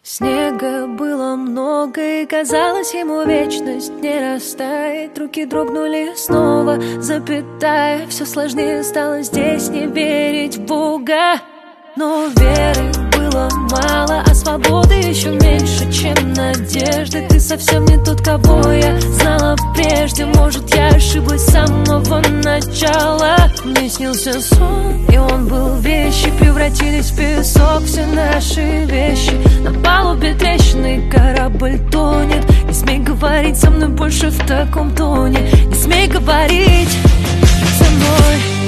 Снега было много, и казалось ему вечность не растает. Руки дрогнули снова, запятая. Все сложнее стало здесь не верить в Бога. Но веры было мало, а свободы еще меньше, чем надежды. Ты совсем не тот, кого я знала прежде. Может, я ошиблась с самого начала. Мне снился сон, и он был вещи превратились в песок. Все наши вещи на палубе трещины, корабль тонет. Не смей говорить со мной больше в таком тоне. Не смей говорить со мной.